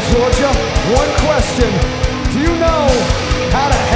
Georgia, one question. Do you know how to